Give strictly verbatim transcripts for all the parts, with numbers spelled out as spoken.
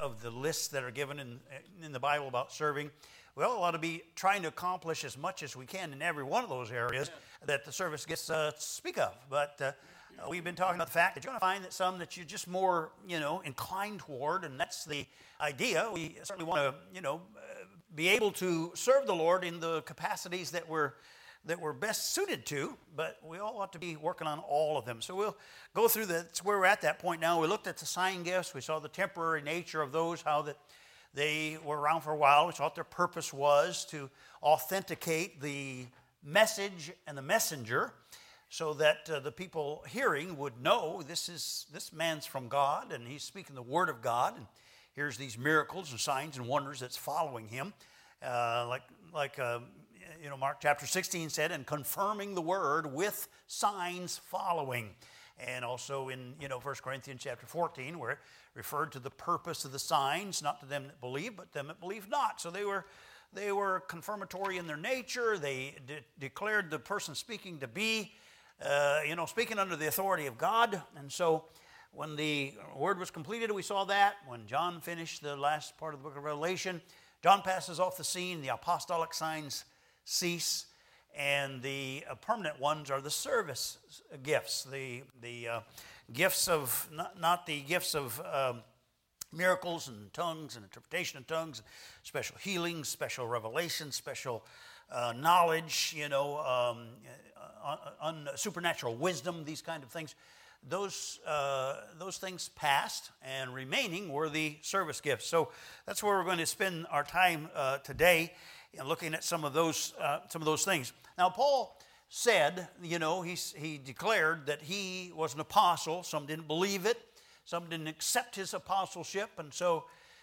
of the lists that are given in, in the Bible about serving. We all ought to be trying to accomplish as much as we can in every one of those areas that the service gets uh, to speak of. But uh, we've been talking about the fact that you're going to find that some that you're just more, you know, inclined toward, and that's the idea. We certainly want to, you know, be able to serve the Lord in the capacities that we're that we're best suited to, but we all ought to be working on all of them. So we'll go through that. That's where we're at that point now. We looked at the sign gifts. We saw the temporary nature of those, how that they were around for a while. We saw what their purpose was, to authenticate the message and the messenger, so that uh, the people hearing would know this is this man's from God, and he's speaking the word of God, and here's these miracles and signs and wonders that's following him, uh, like like uh, you know Mark chapter sixteen said, and confirming the word with signs following, and also in you know First Corinthians chapter fourteen, where it referred to the purpose of the signs, not to them that believe, but them that believe not. So they were they were confirmatory in their nature. They de- declared the person speaking to be uh, you know speaking under the authority of God, and so. When the word was completed, we saw that. When John finished the last part of the book of Revelation, John passes off the scene. The apostolic signs cease, and the uh, permanent ones are the service gifts, the the uh, gifts of not, not the gifts of um, miracles and tongues and interpretation of tongues, special healings, special revelation, special uh, knowledge, you know, um, uh, un, supernatural wisdom, these kind of things. Those uh, those things passed, and remaining were the service gifts. So that's where we're going to spend our time uh, today, you know, looking at some of those uh, some of those things. Now, Paul said, you know, he he declared that he was an apostle. Some didn't believe it, some didn't accept his apostleship, and so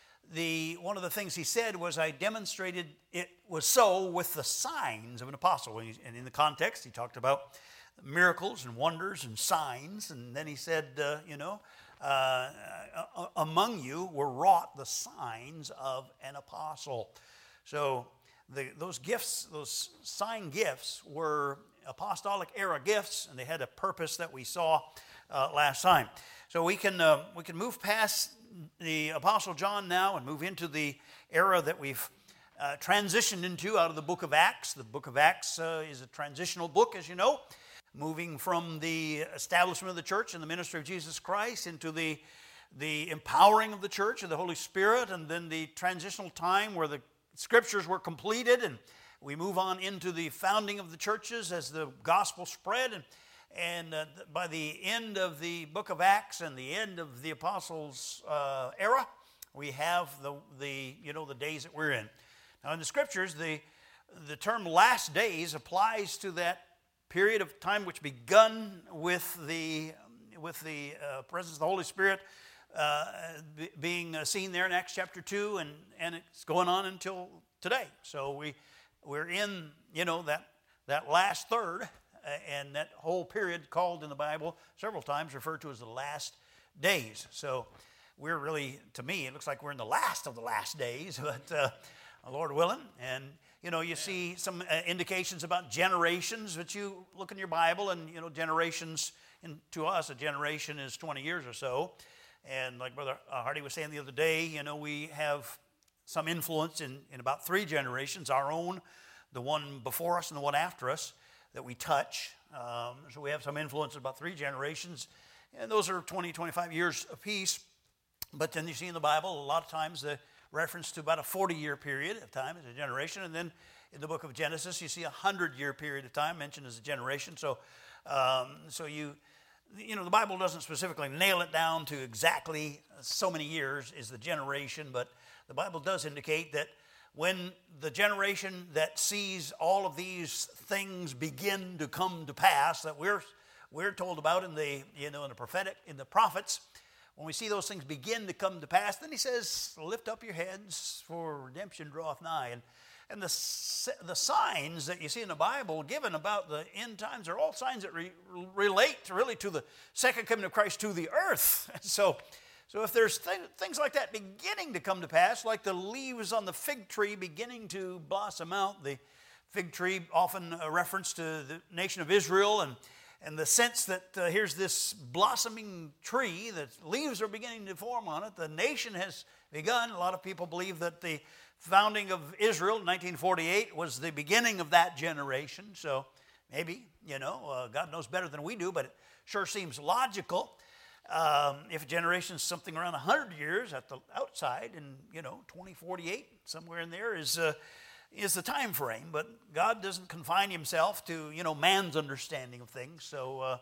the one of the things he said was, "I demonstrated it was so with the signs of an apostle." And in the context, he talked about miracles and wonders and signs, and then he said, uh, you know, uh, among you were wrought the signs of an apostle. So the, those gifts, those sign gifts, were apostolic era gifts, and they had a purpose that we saw uh, last time. So we can uh, we can move past the Apostle John now and move into the era that we've uh, transitioned into out of the book of Acts. The book of Acts uh, is a transitional book, as you know, moving from the establishment of the church and the ministry of Jesus Christ into the, the empowering of the church of the Holy Spirit, and then the transitional time where the scriptures were completed, and we move on into the founding of the churches as the gospel spread. And, and uh, by the end of the book of Acts and the end of the apostles' uh, era, we have the, the, you know, the days that we're in. Now in the scriptures, the, the term last days applies to that period of time which begun with the with the uh, presence of the Holy Spirit uh, b- being uh, seen there in Acts chapter two, and, and it's going on until today. So we we're in you know that that last third, uh, and that whole period called in the Bible several times referred to as the last days. So we're really, to me, it looks like we're in the last of the last days, but uh, Lord willing. And you know, you see some uh, indications about generations, but you look in your Bible, and, you know, generations, in, to us, a generation is twenty years or so. And like Brother Hardy was saying the other day, you know, we have some influence in, in about three generations, our own, the one before us and the one after us, that we touch. Um, so we have some influence in about three generations, and those are twenty, twenty-five years apiece. But then you see in the Bible, a lot of times the reference to about a forty-year period of time as a generation, and then in the book of Genesis you see a hundred-year period of time mentioned as a generation. So, um, so you, you know, the Bible doesn't specifically nail it down to exactly so many years is the generation, but the Bible does indicate that when the generation that sees all of these things begin to come to pass, that we're we're told about in the you know in the prophetic in the prophets. When we see those things begin to come to pass, then he says, lift up your heads, for redemption draweth nigh. And, and the, the signs that you see in the Bible given about the end times are all signs that re, relate really to the second coming of Christ to the earth. So, so if there's th- things like that beginning to come to pass, like the leaves on the fig tree beginning to blossom out, the fig tree often a reference to the nation of Israel, and And the sense that uh, here's this blossoming tree, that leaves are beginning to form on it. The nation has begun. A lot of people believe that the founding of Israel in nineteen forty-eight was the beginning of that generation. So maybe, you know, uh, God knows better than we do, but it sure seems logical. Um, if a generation is something around one hundred years at the outside, and, you know, twenty forty-eight, somewhere in there is uh, is the time frame. But God doesn't confine himself to, you know, man's understanding of things. So, uh,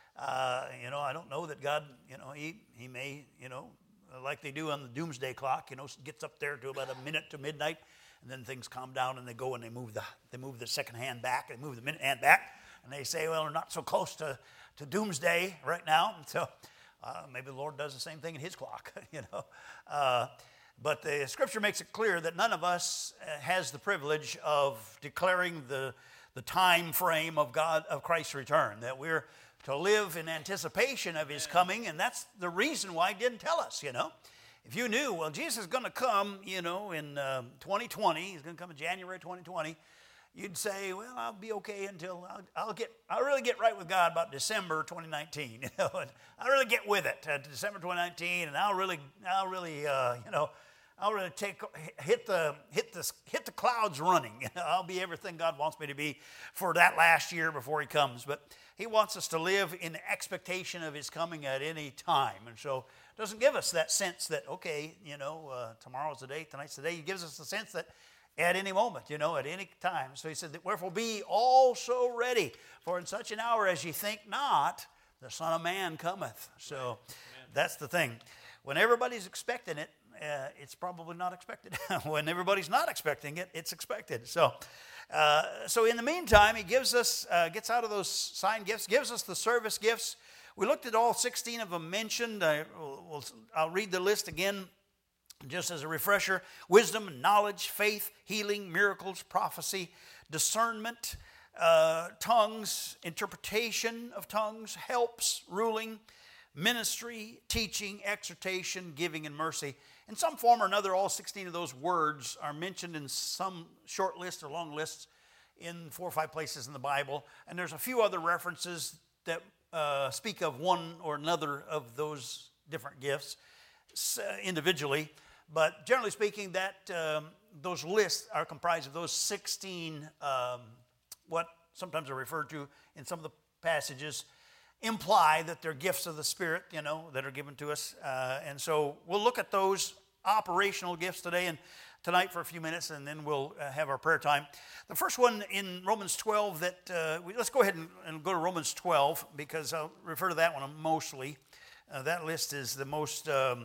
uh, you know, I don't know that God, you know, he, he may, you know, like they do on the doomsday clock, you know, gets up there to about a minute to midnight, and then things calm down and they go and they move the they move the second hand back, they move the minute hand back, and they say, well, we're not so close to, to doomsday right now. And so uh, maybe the Lord does the same thing in his clock, you know. Uh, but the scripture makes it clear that none of us has the privilege of declaring the the time frame of God, of Christ's return, that we're to live in anticipation of his coming, and that's the reason why he didn't tell us, you know. If you knew, well, Jesus is going to come, you know, in um, twenty twenty, he's going to come in January twenty twenty, you'd say, well, I'll be okay until I'll, I'll get, I'll really get right with God about December twenty nineteen, you know, and I'll really get with it uh, December twenty nineteen, and I'll really, I'll really, uh, you know, I'll really take hit the hit the hit the clouds running. I'll be everything God wants me to be for that last year before he comes. But he wants us to live in expectation of his coming at any time, and so it doesn't give us that sense that, okay, you know, uh, tomorrow's the day, tonight's the day. He gives us the sense that at any moment, you know, at any time. So he said, wherefore be also ready, for in such an hour as ye think not, the Son of Man cometh. So Amen. That's the thing. When everybody's expecting it, uh, it's probably not expected. When everybody's not expecting it, it's expected. So, uh, so in the meantime, he gives us, uh, gets out of those sign gifts, gives us the service gifts. We looked at all sixteen of them mentioned. I, we'll, I'll read the list again just as a refresher. Wisdom, knowledge, faith, healing, miracles, prophecy, discernment, uh, tongues, interpretation of tongues, helps, ruling, ministry, teaching, exhortation, giving, and mercy. In some form or another, all sixteen of those words are mentioned in some short list or long lists in four or five places in the Bible. And there's a few other references that uh, speak of one or another of those different gifts uh, individually. But generally speaking, that um, those lists are comprised of those sixteen, um, what sometimes are referred to in some of the passages, imply that they're gifts of the Spirit, you know, that are given to us. Uh, and so we'll look at those operational gifts today and tonight for a few minutes, and then we'll uh, have our prayer time. The first one in Romans twelve that, uh, we, let's go ahead and, and go to Romans twelve, because I'll refer to that one mostly. Uh, that list is the most um,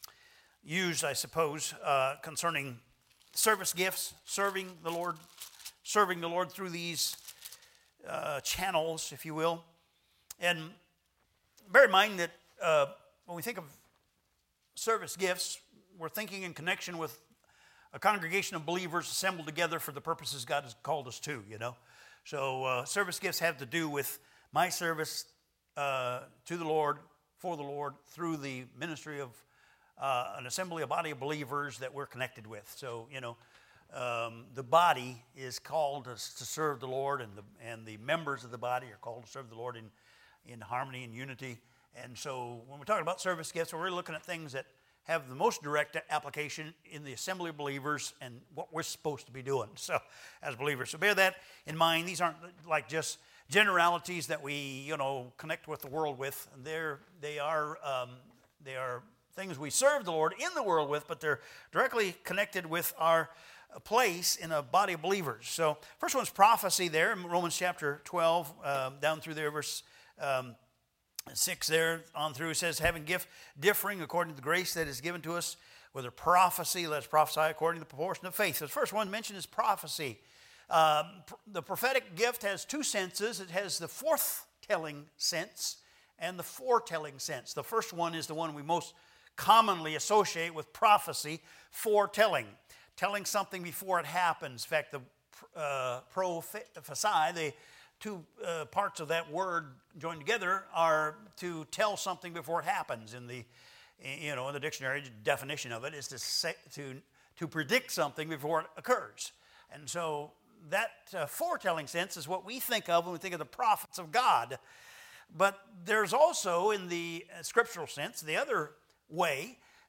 used, I suppose, uh, concerning service gifts, serving the Lord, serving the Lord through these uh, channels, if you will. And bear in mind that uh, when we think of service gifts, we're thinking in connection with a congregation of believers assembled together for the purposes God has called us to, you know. So uh, service gifts have to do with my service uh, to the Lord, for the Lord, through the ministry of uh, an assembly, a body of believers that we're connected with. So, you know, um, the body is called to, to serve the Lord, and the, and the members of the body are called to serve the Lord in in harmony and unity. And so when we're talking about service gifts, we're looking at things that have the most direct application in the assembly of believers and what we're supposed to be doing, so as believers. So bear that in mind. These aren't like just generalities that we, you know, connect with the world with. They're, they are um, they are things we serve the Lord in the world with, but they're directly connected with our place in a body of believers. So first one's prophecy there in Romans chapter twelve, um, down through there, verse Um, six there on through, says, having gift differing according to the grace that is given to us, whether prophecy, let us prophesy according to the proportion of faith. So the first one mentioned is prophecy. Um, pr- the prophetic gift has two senses. It has the forth-telling sense and the foretelling sense. The first one is the one we most commonly associate with prophecy, foretelling, telling something before it happens. In fact, the uh, prophesy, the two uh, parts of that word joined together are to tell something before it happens. In the, you know, in the dictionary definition of it is to say, to to predict something before it occurs. And so that uh, foretelling sense is what we think of when we think of the prophets of God. But there's also, in the uh, scriptural sense, the other way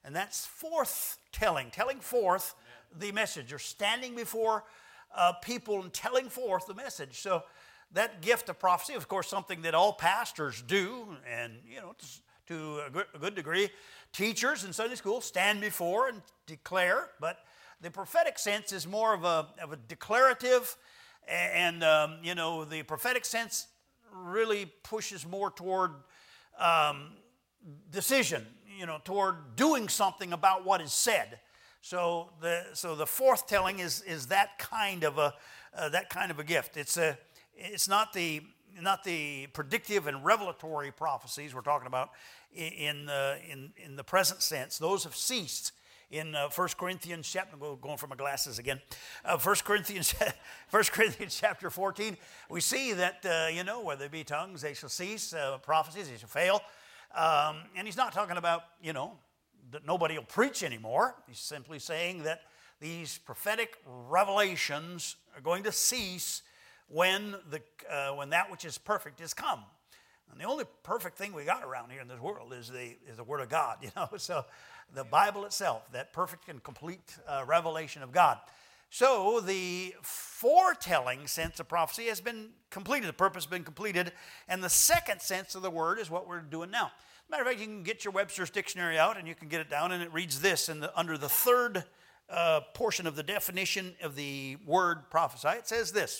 and that's forth telling, telling forth the message, or standing before uh, people and telling forth the message. So that gift of prophecy, of course, something that all pastors do, and you know, to a good, a good degree, teachers in Sunday school stand before and declare. But the prophetic sense is more of a of a declarative, and um, you know, the prophetic sense really pushes more toward um, decision, you know, toward doing something about what is said. So the so the forthtelling is is that kind of a uh, that kind of a gift. It's a it's not the not the predictive and revelatory prophecies we're talking about in the in in the present sense. Those have ceased. In uh, First Corinthians chapter, going for my glasses again. Uh, First Corinthians, First Corinthians chapter fourteen, we see that uh, you know, whether there be tongues, they shall cease. Uh, prophecies, they shall fail. Um, and he's not talking about, you know, that nobody will preach anymore. He's simply saying that these prophetic revelations are going to cease when the uh, when that which is perfect is come. And the only perfect thing we got around here in this world is the is the Word of God, you know. So the Bible itself, that perfect and complete uh, revelation of God. So the foretelling sense of prophecy has been completed. The purpose has been completed. And the second sense of the word is what we're doing now. As a matter of fact, you can get your Webster's dictionary out and you can get it down, and it reads this in the, under the third uh, portion of the definition of the word prophesy. It says this.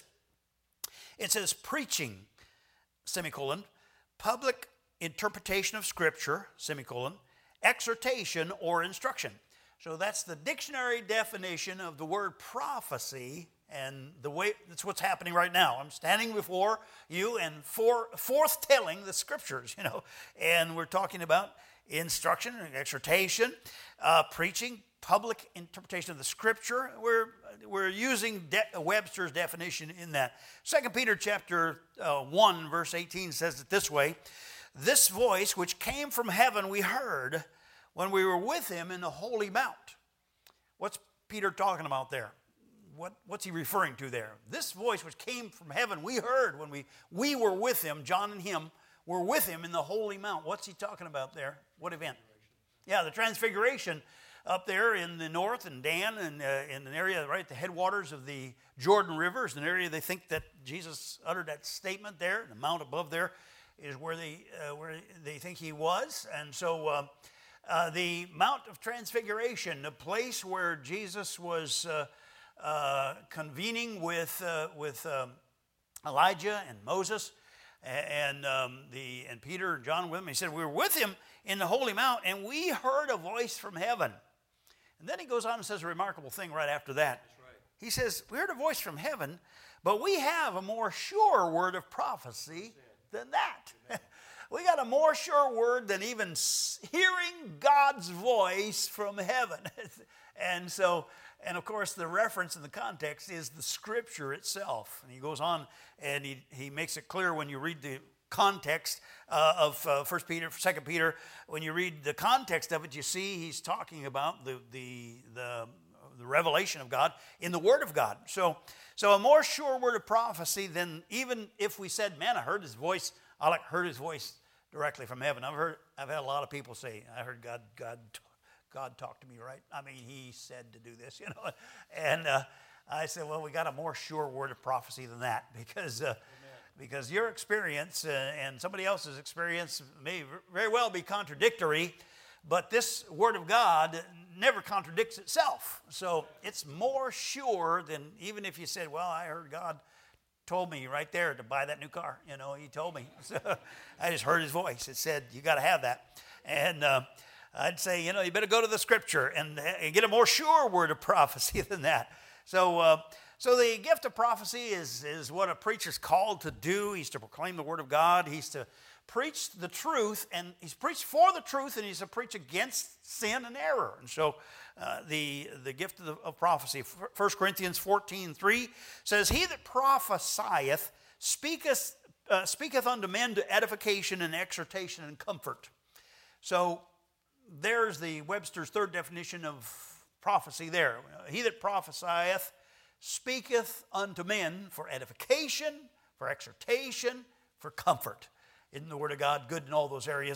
It says preaching, semicolon, public interpretation of Scripture, semicolon, exhortation or instruction. So that's the dictionary definition of the word prophecy, and the way that's what's happening right now. I'm standing before you and for, forthtelling the Scriptures, you know, and we're talking about instruction and exhortation, uh, preaching, public interpretation of the Scripture. We're we're using De- Webster's definition in that. Second Peter chapter uh, one verse eighteen says it this way: "This voice which came from heaven we heard when we were with him in the holy mount." What's Peter talking about there? What, what's he referring to there? This voice which came from heaven we heard when we, we were with him, John and him, were with him in the holy mount. What's he talking about there? What event? Yeah, the transfiguration up there in the north, and Dan, and uh, in an area right at the headwaters of the Jordan River is an area they think that Jesus uttered that statement there. And the mount above there is where they, uh, where they think he was. And so uh, Uh, the Mount of Transfiguration, the place where Jesus was uh, uh, convening with uh, with um, Elijah and Moses and um, the and Peter and John with him. He said, "We were with him in the holy mount, and we heard a voice from heaven." And then he goes on and says a remarkable thing right after that. That's right. He says, "We heard a voice from heaven, but we have a more sure word of prophecy than that." We got a more sure word than even hearing God's voice from heaven. And so, and of course, the reference in the context is the Scripture itself. And he goes on and he, he makes it clear when you read the context uh, of uh, First Peter, Second Peter, when you read the context of it, you see he's talking about the, the, the, the revelation of God in the Word of God. So, so a more sure word of prophecy than even if we said, "Man, I heard his voice, I like heard his voice directly from heaven." I've heard, I've had a lot of people say, "I heard God, God, God talk to me, right? I mean, he said to do this, you know." And uh, I said, well, we got a more sure word of prophecy than that, because uh, because your experience uh, and somebody else's experience may very well be contradictory, but this Word of God never contradicts itself. So it's more sure than even if you said, "Well, I heard God told me right there to buy that new car." You know, he told me. So I just heard his voice. It said, "You got to have that." And uh, I'd say, you know, you better go to the Scripture and, and get a more sure word of prophecy than that. So, uh, so the gift of prophecy is is what a preacher's called to do. He's to proclaim the Word of God. He's to preach the truth, and he's preached for the truth, and he's to preach against sin and error. And so uh, the, the gift of, the, of prophecy, First Corinthians fourteen three says, "He that prophesieth speaketh, uh, speaketh unto men to edification and exhortation and comfort." So there's the Webster's third definition of prophecy there. "He that prophesieth speaketh unto men for edification, for exhortation, for comfort." Isn't the Word of God good in all those areas?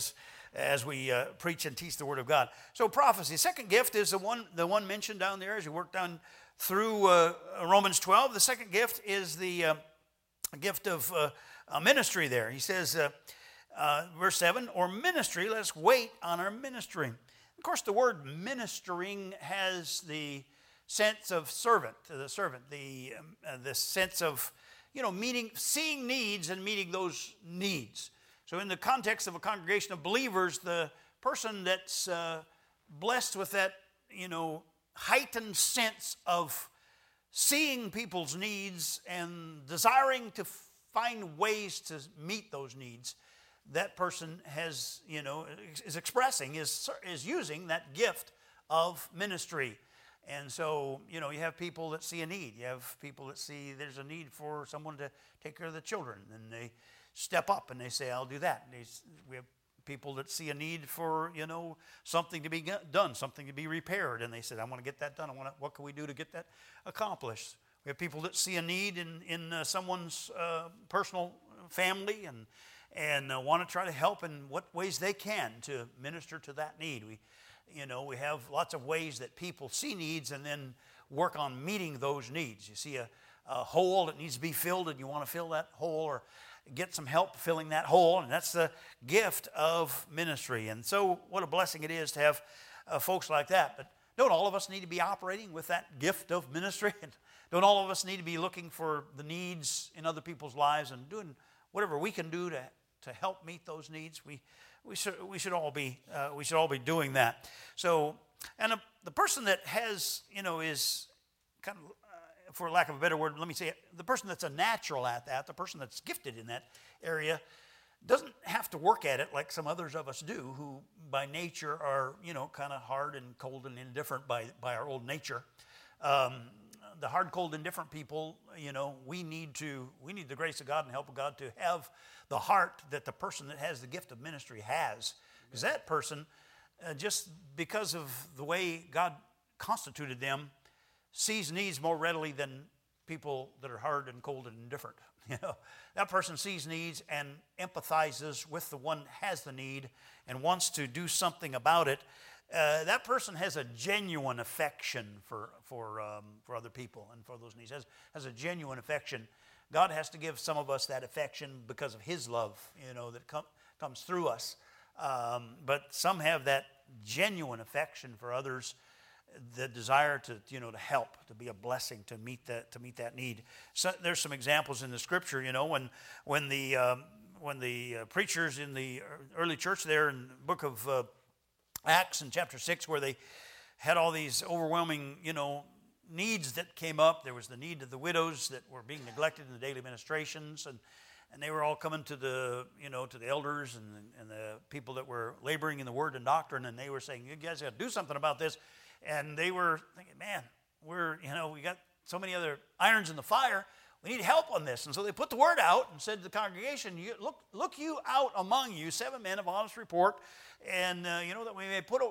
as we uh, preach and teach the Word of God. So prophecy. Second gift is the one the one mentioned down there as you work down through uh, Romans twelve. The second gift is the uh, gift of uh, uh, ministry there. He says, uh, uh, verse seven, or ministry, let's wait on our ministry. Of course, the word ministering has the sense of servant, the servant, the, um, uh, the sense of, you know, meeting, seeing needs and meeting those needs. So in the context of a congregation of believers, the person that's uh, blessed with that, you know, heightened sense of seeing people's needs and desiring to find ways to meet those needs, that person has, you know, is expressing, is, is using that gift of ministry. And so, you know, you have people that see a need. You have people that see there's a need for someone to take care of the children, and they step up and they say, I'll do that. And they, we have people that see a need for, you know, something to be done, something to be repaired, and they said, I want to get that done. I want to, what can we do to get that accomplished? We have people that see a need in, in uh, someone's uh, personal family and, and uh, want to try to help in what ways they can to minister to that need. We You know, we have lots of ways that people see needs and then work on meeting those needs. You see a, a hole that needs to be filled and you want to fill that hole or get some help filling that hole, and that's the gift of ministry. And so what a blessing it is to have uh, folks like that. But don't all of us need to be operating with that gift of ministry? And don't all of us need to be looking for the needs in other people's lives and doing whatever we can do to, to help meet those needs? We We should, we should all be uh, we should all be doing that. So, and a, the person that has, you know, is kind of, uh, for lack of a better word, let me say it, the person that's a natural at that, the person that's gifted in that area, doesn't have to work at it like some others of us do, who by nature are, you know, kind of hard and cold and indifferent by by our old nature. Um, the hard, cold, indifferent people, you know, we need to we need the grace of God and help of God to have the heart that the person that has the gift of ministry has. Because that person, uh, just because of the way God constituted them, sees needs more readily than people that are hard and cold and indifferent. You know, that person sees needs and empathizes with the one that has the need and wants to do something about it. Uh, that person has a genuine affection for for um, for other people and for those needs. Has has a genuine affection. God has to give some of us that affection because of His love, you know, that com- comes through us. Um, but some have that genuine affection for others, the desire to, you know, to help, to be a blessing, to meet that to meet that need. So there's some examples in the Scripture, you know, when when the um, when the uh, preachers in the early church there in the book of uh, Acts in chapter six, where they had all these overwhelming, you know, needs that came up. There was the need of the widows that were being neglected in the daily ministrations, and and they were all coming to the, you know, to the elders and, and the people that were laboring in the word and doctrine, and they were saying, you guys got to do something about this. And they were thinking, man, we're, you know, we got so many other irons in the fire. We need help on this. And so they put the word out and said to the congregation, you, look, look you out among you seven men of honest report, and uh, you know, that we may put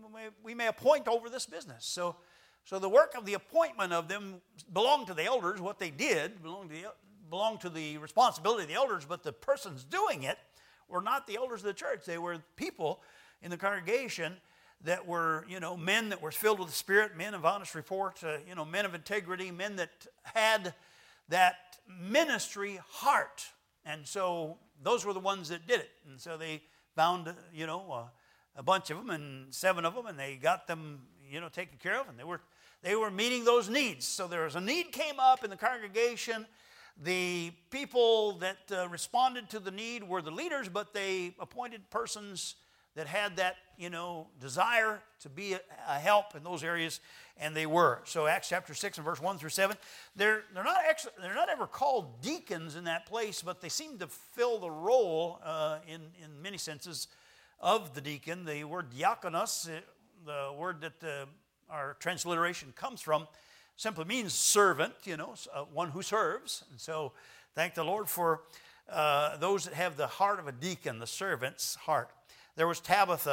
we may appoint over this business. So, so the work of the appointment of them belonged to the elders. What they did belonged to the, belonged to the responsibility of the elders, but the persons doing it were not the elders of the church. They were people in the congregation that were, you know, men that were filled with the Spirit, men of honest report, uh, you know, men of integrity, men that had that ministry heart. And so those were the ones that did it. And so they found, you know, uh, a bunch of them, and seven of them, and they got them, you know, taken care of, and they were they were meeting those needs. So there was a need came up in the congregation. The people that uh, responded to the need were the leaders, but they appointed persons that had that, you know, desire to be a, a help in those areas, and they were. So Acts chapter six and verse one through seven, they're they're not ex- they're not ever called deacons in that place, but they seem to fill the role uh, in in many senses of the deacon. The word diakonos, the word that uh, our transliteration comes from, simply means servant. You know, uh, one who serves. And so, thank the Lord for uh, those that have the heart of a deacon, the servant's heart. There was Tabitha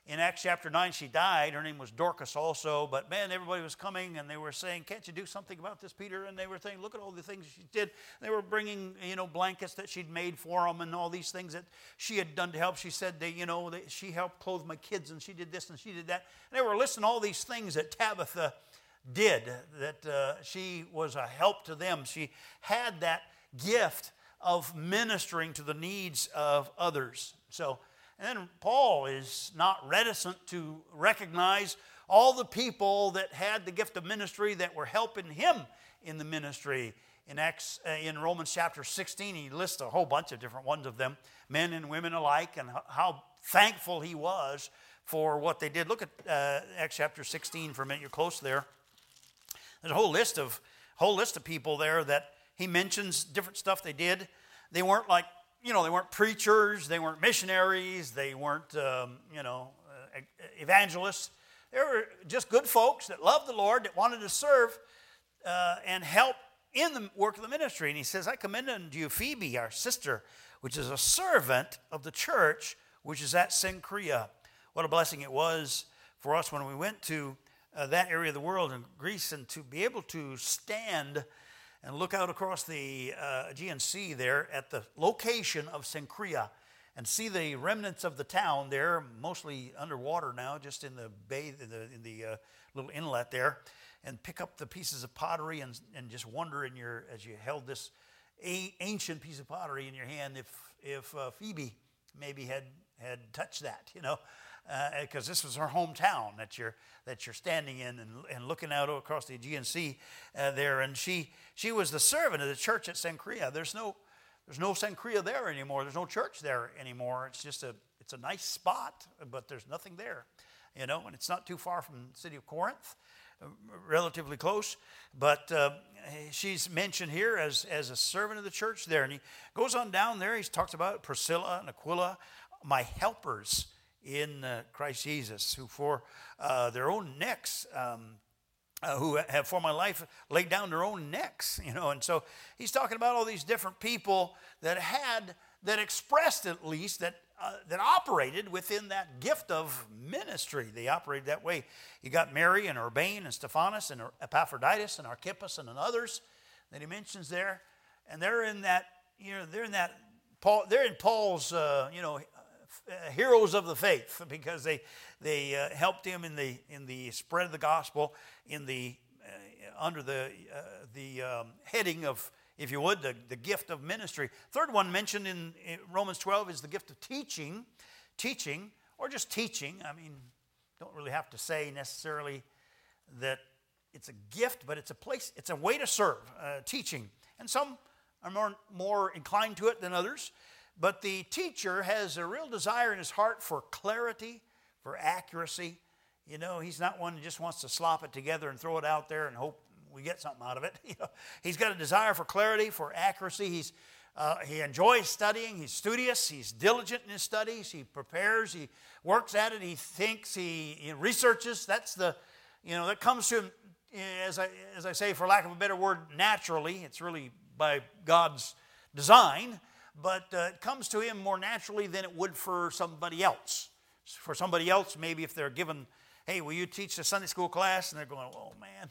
in Acts chapter nine, she died. Her name was Dorcas also. But man, everybody was coming and they were saying, can't you do something about this, Peter? And they were saying, look at all the things she did. They were bringing, you know, blankets that she'd made for them and all these things that she had done to help. She said, they, you know, they, she helped clothe my kids and she did this and she did that. And they were listing all these things that Tabitha did, that uh, she was a help to them. She had that gift of ministering to the needs of others. So, and then Paul is not reticent to recognize all the people that had the gift of ministry that were helping him in the ministry. In Acts, uh, in Romans chapter sixteen, he lists a whole bunch of different ones of them, men and women alike, and how thankful he was for what they did. Look at uh, Acts chapter sixteen for a minute. You're close there. There's a whole list of whole list of people there that he mentions different stuff they did. They weren't like, you know, they weren't preachers, they weren't missionaries, they weren't, um, you know, uh, evangelists. They were just good folks that loved the Lord, that wanted to serve uh, and help in the work of the ministry. And he says, I commend unto you Phoebe, our sister, which is a servant of the church, which is at Cenchrea. What a blessing it was for us when we went to uh, that area of the world in Greece, and to be able to stand and look out across the uh, Aegean Sea there at the location of Cenchrea and see the remnants of the town there, mostly underwater now, just in the bay, in the, in the uh, little inlet there, and pick up the pieces of pottery and, and just wonder in your, as you held this a, ancient piece of pottery in your hand, if if uh, Phoebe maybe had had touched that, you know, because uh, this was her hometown that you're that you're standing in and, and looking out across the Aegean Sea uh, there, and she she was the servant of the church at Cenchrea. There's no there's no Cenchrea there anymore. There's no church there anymore. It's just a it's a nice spot, but there's nothing there, you know, and it's not too far from the city of Corinth, uh, relatively close. But uh, she's mentioned here as as a servant of the church there, and he goes on down there. He talks about Priscilla and Aquila, my helpers in uh, Christ Jesus, who for uh, their own necks, um, uh, who have for my life laid down their own necks, you know. And so he's talking about all these different people that had, that expressed at least, that uh, that operated within that gift of ministry. They operated that way. You got Mary and Urbain and Stephanas and Epaphroditus and Archippus and others that he mentions there, and they're in that, you know, they're in that Paul, they're in Paul's, uh, you know. Uh, heroes of the faith, because they they uh, helped him in the in the spread of the gospel, in the uh, under the uh, the um, heading of, if you would, the, the gift of ministry. Third one mentioned in, in Romans twelve is the gift of teaching, teaching or just teaching. I mean, don't really have to say necessarily that it's a gift, but it's a place, it's a way to serve, uh, teaching. And some are more more inclined to it than others. But the teacher has a real desire in his heart for clarity, for accuracy. You know, he's not one who just wants to slop it together and throw it out there and hope we get something out of it. You know, he's got a desire for clarity, for accuracy. He's uh, he enjoys studying. He's studious. He's diligent in his studies. He prepares. He works at it. He thinks. He, he researches. That's the, you know, that comes to him, as I as I say, for lack of a better word, naturally. It's really by God's design. But uh, it comes to him more naturally than it would for somebody else. For somebody else, maybe if they're given, hey, will you teach a Sunday school class? And they're going, oh, man,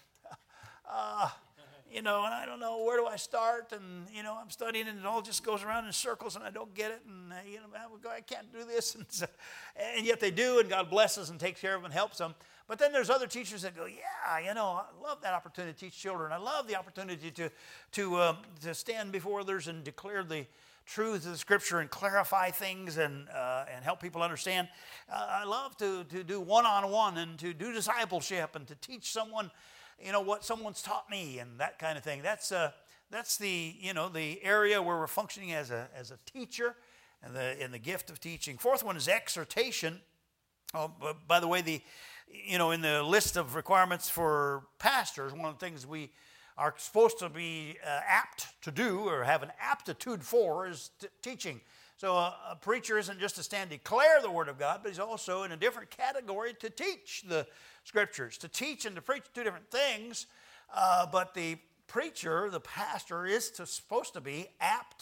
uh, you know, and I don't know, where do I start? And, you know, I'm studying and it all just goes around in circles and I don't get it. And, uh, you know, I can't do this. And, so, and yet they do, and God blesses and takes care of them and helps them. But then there's other teachers that go, yeah, you know, I love that opportunity to teach children. I love the opportunity to, to, um, to stand before others and declare the truth of the Scripture and clarify things and uh, and help people understand. Uh, I love to to do one-on-one and to do discipleship and to teach someone, you know, what someone's taught me and that kind of thing. That's uh that's the you know the area where we're functioning as a as a teacher, and the in the gift of teaching. Fourth one is exhortation. Oh, by the way, the you know in the list of requirements for pastors, one of the things we are supposed to be uh, apt to do or have an aptitude for is t- teaching. So a, a preacher isn't just to stand declare the Word of God, but he's also in a different category to teach the Scriptures. To teach and to preach two different things, uh, but the preacher, the pastor, is to, supposed to be apt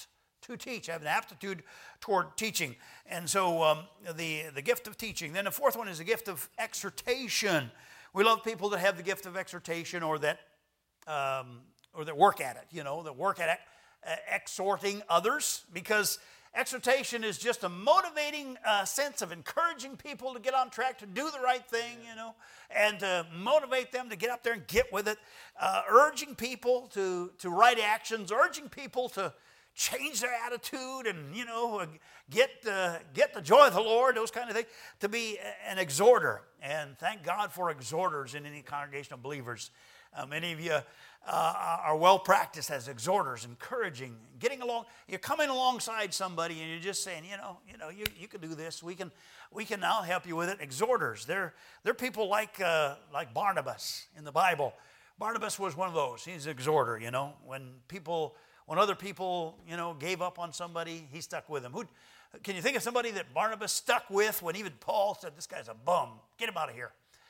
to teach, have an aptitude toward teaching. And so um, the, the gift of teaching. Then the fourth one is the gift of exhortation. We love people that have the gift of exhortation or that um, or that work at it, you know, that work at it, uh, exhorting others, because exhortation is just a motivating uh, sense of encouraging people to get on track, to do the right thing, you know, and to motivate them to get up there and get with it, uh, urging people to, to right actions, urging people to change their attitude and, you know, get, uh, get the joy of the Lord, those kind of things, to be an exhorter. And thank God for exhorters in any congregation of believers. Uh, many of you uh, are well practiced as exhorters, encouraging, getting along. You're coming alongside somebody and you're just saying, you know, you know, you, you can do this. We can, we can now help you with it. Exhorters, they're they're people like uh, like Barnabas in the Bible. Barnabas was one of those. He's an exhorter. You know, when people, when other people, you know, gave up on somebody, he stuck with them. Who can you think of somebody that Barnabas stuck with when even Paul said, "This guy's a bum. Get him out of here."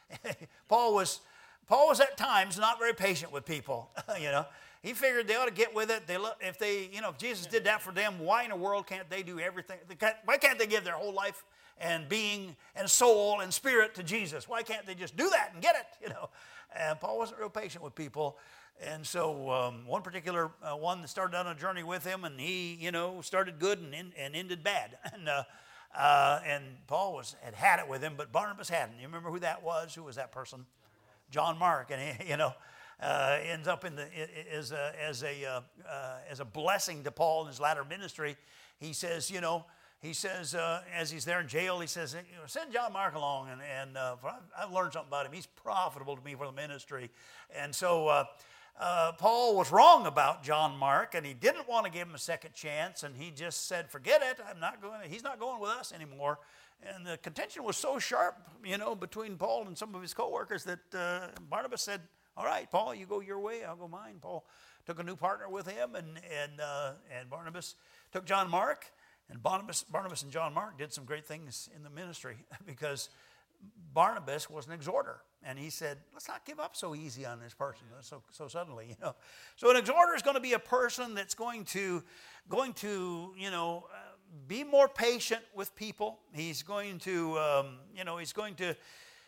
Paul was. Paul was at times not very patient with people, you know. He figured they ought to get with it. They, if they, you know, if Jesus did that for them, why in the world can't they do everything? Why can't they give their whole life and being and soul and spirit to Jesus? Why can't they just do that and get it, you know? And Paul wasn't real patient with people. And so um, one particular uh, one that started on a journey with him, and he, you know, started good and, in, and ended bad. And uh, uh, and Paul was had had it with him, but Barnabas hadn't. You remember who that was? Who was that person? John Mark, and he, you know, uh, ends up in the as a as a uh, uh, as a blessing to Paul in his latter ministry. He says, you know, he says uh, as he's there in jail, he says, you know, send John Mark along, and and uh, I've learned something about him. He's profitable to me for the ministry, and so uh, uh, Paul was wrong about John Mark, and he didn't want to give him a second chance, and he just said, forget it. I'm not going. He's not going with us anymore. And the contention was so sharp, you know, between Paul and some of his co-workers that uh, Barnabas said, all right, Paul, you go your way, I'll go mine. Paul took a new partner with him, and and uh, and Barnabas took John Mark, and Barnabas, Barnabas and John Mark did some great things in the ministry because Barnabas was an exhorter, and he said, let's not give up so easy on this person so so suddenly, you know. So an exhorter is going to be a person that's going to going to you know. Uh, Be more patient with people. He's going to, um, you know, he's going to,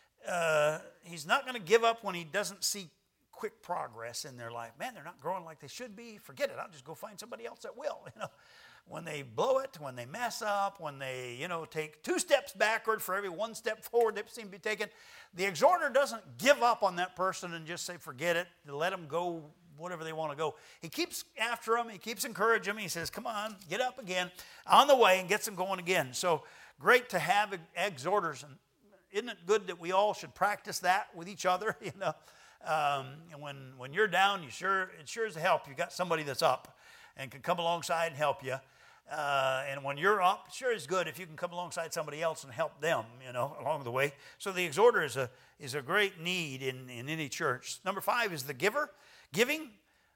uh, he's not going to give up when he doesn't see quick progress in their life. Man, they're not growing like they should be. Forget it. I'll just go find somebody else that will. You know, when they blow it, when they mess up, when they, you know, take two steps backward for every one step forward they seem to be taking, the exhorter doesn't give up on that person and just say, forget it, let them go whatever they want to go. He keeps after them. He keeps encouraging them. He says, come on, get up again, on the way, and gets them going again. So great to have exhorters. And isn't it good that we all should practice that with each other? You know, um, and when, when you're down, you sure it sure is a help. You got somebody that's up and can come alongside and help you. Uh, and when you're up, sure is good if you can come alongside somebody else and help them, you know, along the way. So the exhorter is a is a great need in, in any church. Number five is the giver. Giving,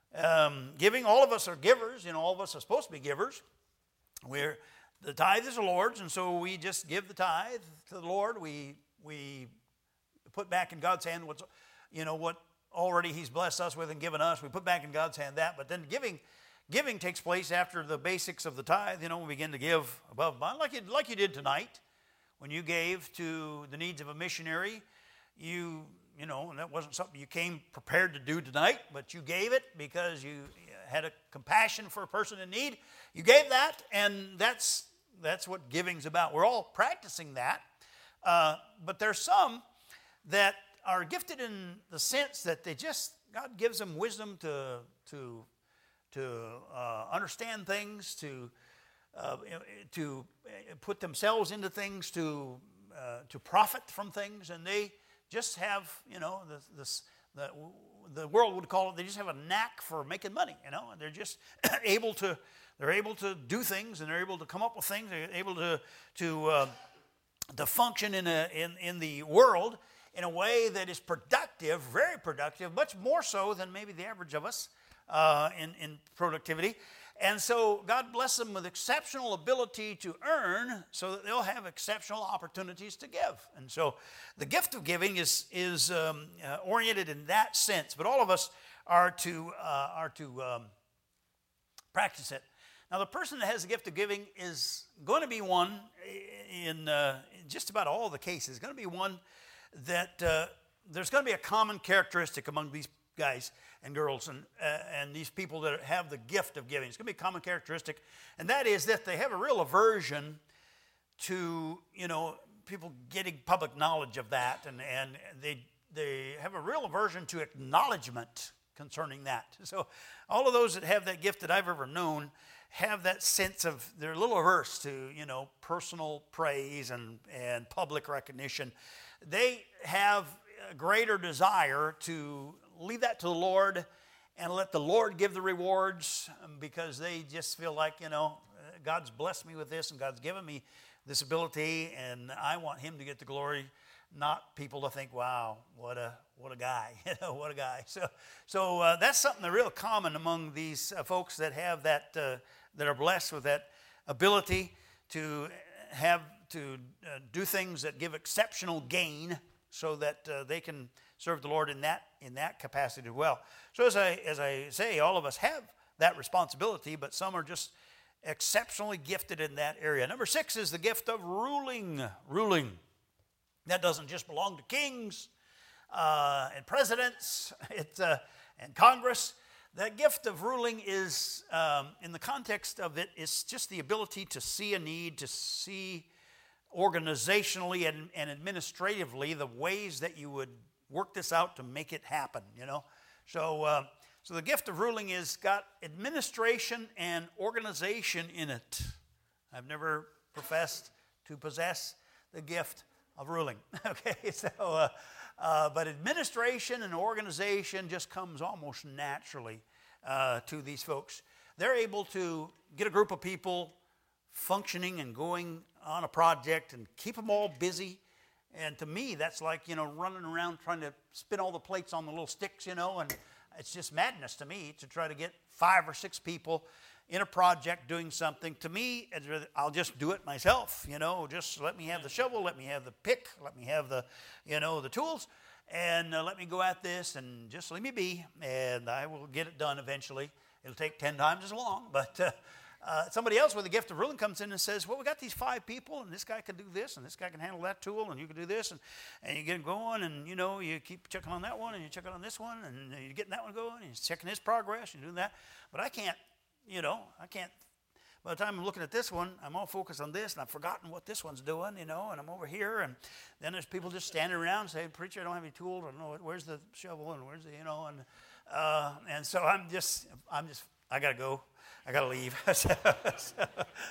um, giving. All of us are givers. You know, all of us are supposed to be givers. We're the tithe is the Lord's, and so we just give the tithe to the Lord. We we put back in God's hand what's, you know, what already He's blessed us with and given us. We put back in God's hand that. But then giving, giving takes place after the basics of the tithe. You know, we begin to give above bond, like you like you did tonight when you gave to the needs of a missionary. You. You know, and that wasn't something you came prepared to do tonight, but you gave it because you had a compassion for a person in need. You gave that, and that's that's what giving's about. We're all practicing that, uh, but there's some that are gifted in the sense that they just God gives them wisdom to to to uh, understand things, to uh, to put themselves into things, to uh, to profit from things, and they just have, you know, the, the, the, the world would call it, they just have a knack for making money, you know, and they're just able to, they're able to do things, and they're able to come up with things, they're able to, to, uh, to function in, a, in, in the world in a way that is productive, very productive, much more so than maybe the average of us uh, in, in productivity. And so God bless them with exceptional ability to earn so that they'll have exceptional opportunities to give. And so the gift of giving is, is um, uh, oriented in that sense. But all of us are to, uh, are to um, practice it. Now, the person that has the gift of giving is going to be one, in, uh, in just about all the cases, going to be one that uh, there's going to be a common characteristic among these guys and girls and, uh, and these people that have the gift of giving. It's going to be a common characteristic, and that is that they have a real aversion to, you know, people getting public knowledge of that, and, and they, they have a real aversion to acknowledgement concerning that. So all of those that have that gift that I've ever known have that sense of, they're a little averse to, you know, personal praise and, and public recognition. They have a greater desire to leave that to the Lord and let the Lord give the rewards, because they just feel like, you know, God's blessed me with this and God's given me this ability, and I want him to get the glory, not people to think, wow, what a what a guy, you know, what a guy. So, so uh, that's something that's real common among these uh, folks that have that, uh, that are blessed with that ability to have to uh, do things that give exceptional gain, so that uh, they can serve the Lord in that in that capacity as well. So as I as I say, all of us have that responsibility, but some are just exceptionally gifted in that area. Number six is the gift of ruling. Ruling. That doesn't just belong to kings uh, and presidents it, uh, and Congress. That gift of ruling is, um, in the context of it, is just the ability to see a need, to see organizationally and, and administratively the ways that you would work this out to make it happen, you know. So, uh, so the gift of ruling is got administration and organization in it. I've never professed to possess the gift of ruling. Okay, so, uh, uh, but administration and organization just comes almost naturally uh, to these folks. They're able to get a group of people functioning and going on a project and keep them all busy. And to me, that's like, you know, running around trying to spin all the plates on the little sticks, you know, and it's just madness to me to try to get five or six people in a project doing something. To me, I'll just do it myself, you know, just let me have the shovel, let me have the pick, let me have the, you know, the tools, and uh, let me go at this and just leave me be, and I will get it done eventually. It'll take ten times as long, but uh, uh, somebody else with the gift of ruling comes in and says, well, we got these five people, and this guy can do this, and this guy can handle that tool, and you can do this, and, and you get it going, and, you know, you keep checking on that one, and you check on this one, and you're getting that one going, and you're checking his progress, and doing that, but I can't. You know, I can't, by the time I'm looking at this one, I'm all focused on this, and I've forgotten what this one's doing, you know, and I'm over here, and then there's people just standing around saying, preacher, I don't have any tools, I don't know, where's the shovel, and where's the, you know, and uh, and so I'm just, I'm just, I got to go, I got to leave. so, so,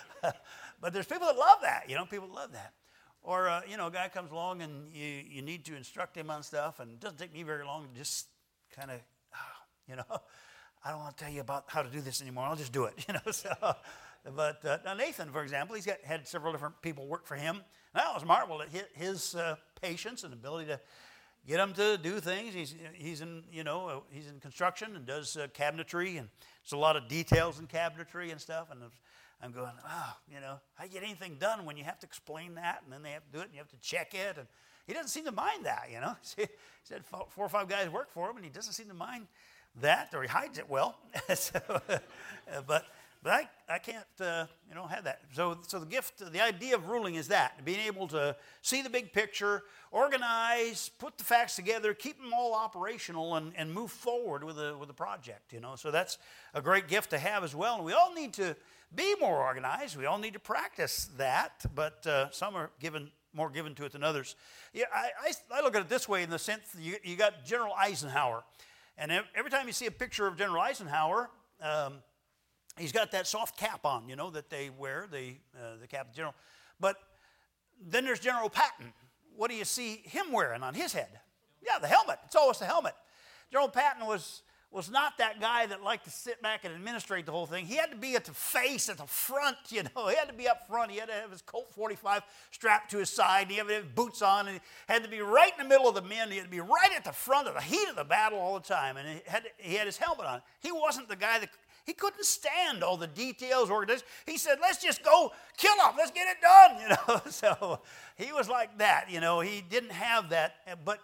but there's people that love that, you know, people that love that. Or, uh, you know, a guy comes along, and you, you need to instruct him on stuff, and it doesn't take me very long to just kind of, you know, I don't want to tell you about how to do this anymore. I'll just do it, you know. So, but uh, now Nathan, for example, he's got had several different people work for him. And I was marveled at his, his uh, patience and ability to get him to do things. He's he's in you know uh, he's in construction and does uh, cabinetry, and there's a lot of details in cabinetry and stuff. And I'm going, oh, you know, how do you get anything done when you have to explain that, and then they have to do it, and you have to check it, and he doesn't seem to mind that, you know. He said four or five guys work for him, and he doesn't seem to mind that, or he hides it well. so, uh, but but I, I can't uh, you know have that. So so the gift, the idea of ruling is that, being able to see the big picture, organize, put the facts together, keep them all operational, and, and move forward with a with a project. You know, so that's a great gift to have as well. And we all need to be more organized. We all need to practice that. But uh, some are given more given to it than others. Yeah, I, I I look at it this way, in the sense that you you got General Eisenhower. And every time you see a picture of General Eisenhower, um, he's got that soft cap on, you know, that they wear, the uh, the cap of general. But then there's General Patton. What do you see him wearing on his head? Yeah, the helmet. It's always the helmet. General Patton was was not that guy that liked to sit back and administrate the whole thing. He had to be at the face, at the front, you know. He had to be up front. He had to have his Colt forty-five strapped to his side. And he had to have his boots on. And he had to be right in the middle of the men. He had to be right at the front of the heat of the battle all the time. And he had, to, he had his helmet on. He wasn't the guy that, he couldn't stand all the details. Organization. He said, let's just go kill them. Let's get it done, you know. So he was like that, you know. He didn't have that. But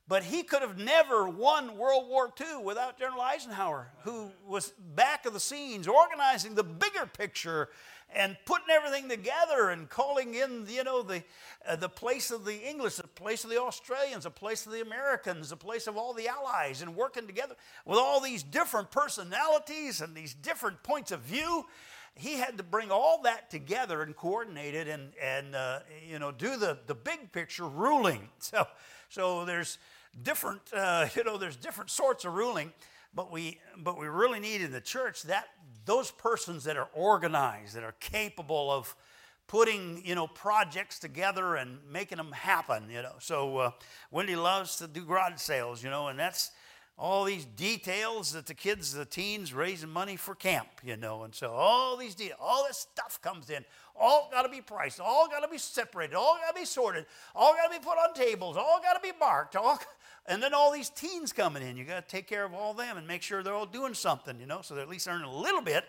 But he could have never won World War Two without General Eisenhower, who was back of the scenes, organizing the bigger picture and putting everything together and calling in, you know, the, uh, the place of the English, the place of the Australians, the place of the Americans, the place of all the Allies, and working together with all these different personalities and these different points of view. He had to bring all that together and coordinate it and, and uh, you know, do the, the big picture ruling. So, so there's different, uh, you know, there's different sorts of ruling, but we, but we really need in the church that those persons that are organized, that are capable of putting, you know, projects together and making them happen, you know. So uh, Wendy loves to do garage sales, you know, and that's all these details that the kids, the teens, raising money for camp, you know. And so all these details, all this stuff comes in. All got to be priced. All got to be separated. All got to be sorted. All got to be put on tables. All got to be marked. All, and then all these teens coming in. You got to take care of all them and make sure they're all doing something, you know, so they're at least earning a little bit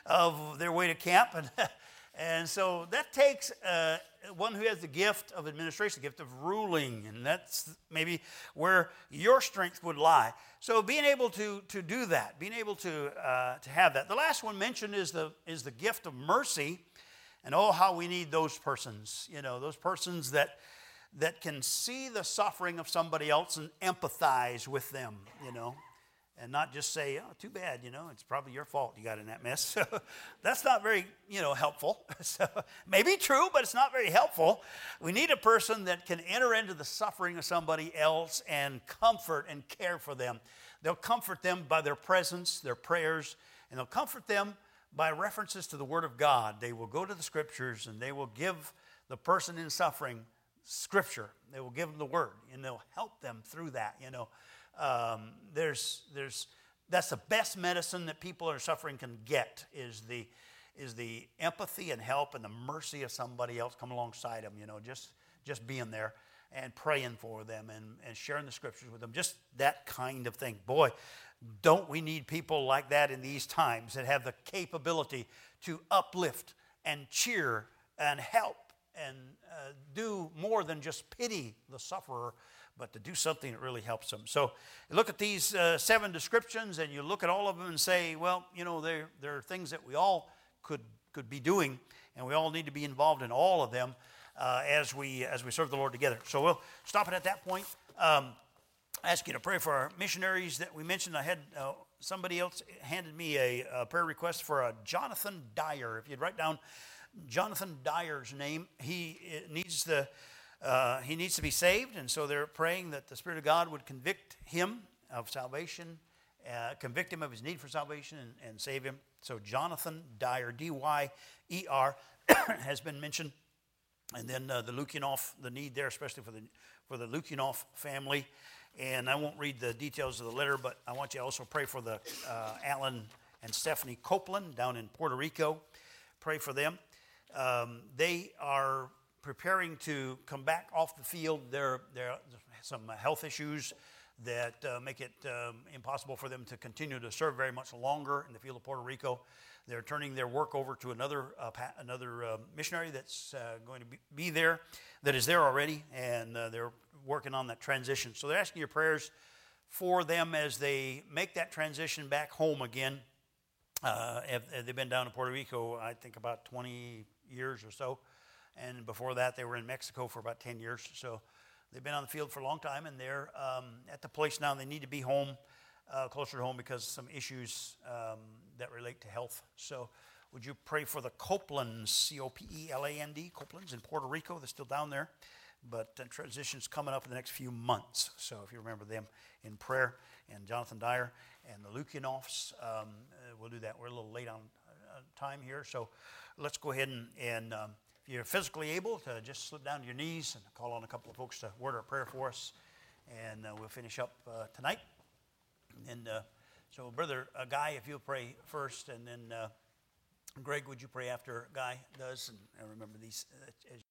of their way to camp. And and so that takes uh, one who has the gift of administration, the gift of ruling, and that's maybe where your strength would lie. So being able to to do that, being able to uh, to have that. The last one mentioned is the is the gift of mercy, and oh, how we need those persons. You know, those persons that that can see the suffering of somebody else and empathize with them. You know. And not just say, oh, too bad, you know, it's probably your fault you got in that mess. So that's not very, you know, helpful. So maybe true, but it's not very helpful. We need a person that can enter into the suffering of somebody else and comfort and care for them. They'll comfort them by their presence, their prayers, and they'll comfort them by references to the Word of God. They will go to the Scriptures and they will give the person in suffering Scripture. They will give them the Word, and they'll help them through that, you know. Um, there's, there's, that's the best medicine that people who are suffering can get is the, is the empathy and help and the mercy of somebody else come alongside them, you know, just, just being there and praying for them and, and sharing the Scriptures with them, just that kind of thing. Boy, don't we need people like that in these times that have the capability to uplift and cheer and help and uh, do more than just pity the sufferer, but to do something that really helps them. So you look at these uh, seven descriptions and you look at all of them and say, well, you know, there, there are things that we all could, could be doing, and we all need to be involved in all of them uh, as, we, as we serve the Lord together. So we'll stop it at that point. Um, I ask you to pray for our missionaries that we mentioned. I had uh, somebody else handed me a, a prayer request for a Jonathan Dyer. If you'd write down Jonathan Dyer's name, he needs the... Uh, he needs to be saved, and so they're praying that the Spirit of God would convict him of salvation, uh, convict him of his need for salvation, and, and save him. So Jonathan Dyer, D Y E R, has been mentioned. And then uh, the Lukianoff, the need there, especially for the for the Lukianoff family. And I won't read the details of the letter, but I want you to also pray for the uh, Alan and Stephanie Copeland down in Puerto Rico. Pray for them. Um, they are preparing to come back off the field. There, there are some health issues that uh, make it um, impossible for them to continue to serve very much longer in the field of Puerto Rico. They're turning their work over to another uh, pa- another uh, missionary that's uh, going to be, be there, that is there already, and uh, they're working on that transition. So they're asking your prayers for them as they make that transition back home again. Uh, have, have they've been down in Puerto Rico, I think, about twenty years or so. And before that, they were in Mexico for about ten years. So they've been on the field for a long time, and they're um, at the place now they need to be home, uh, closer to home, because of some issues um, that relate to health. So would you pray for the Copelands, C O P E L A N D, Copelands in Puerto Rico. They're still down there, but uh, transition's coming up in the next few months. So if you remember them in prayer, and Jonathan Dyer and the Lukianoffs, um, uh, we'll do that. We're a little late on uh, time here, so let's go ahead and... and um, if you're physically able to just slip down to your knees and call on a couple of folks to word our prayer for us, and uh, we'll finish up uh, tonight. And uh, so, Brother uh, Guy, if you'll pray first, and then uh, Greg, would you pray after Guy does? And, and remember these uh, as